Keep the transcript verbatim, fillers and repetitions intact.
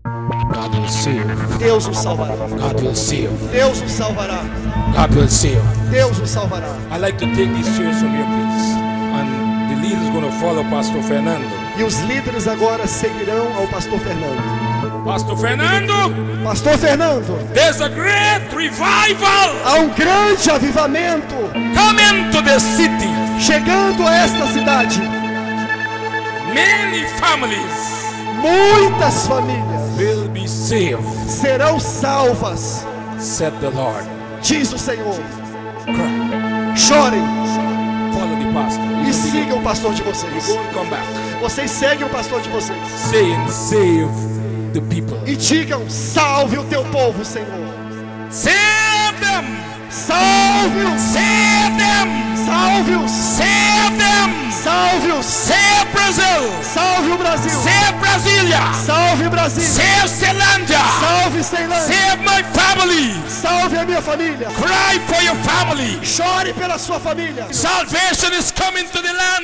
God will save. Deus os salvará. God will save. Deus os salvará. God will save. Deus os salvará. I'd like to take these chairs from here, please. And the leader is going to follow Pastor Fernando. E os líderes agora seguirão ao pastor Fernando. Pastor Fernando, Pastor Fernando, there's a great revival há um grande avivamento coming to the city. chegando a esta cidade. Many families Muitas famílias will be saved, serão salvas, said the Lord. diz o Senhor. Cry. Chorem Follow the pastor. e sigam o pastor de You vocês. go and come back. Vocês seguem o pastor de vocês. Saying, save the people. E digam: salve o teu povo, Senhor. Save them. Salve-os, Save them. salve-os, Save them. salve-os. Save Brazil. Salve o Brasil. Save Brasilia. Salve Brasil. Save Ceilândia. Salve Ceilândia. Save my family. Salve a minha família. Cry for your family. Chore pela sua família. Salvation is coming to the land.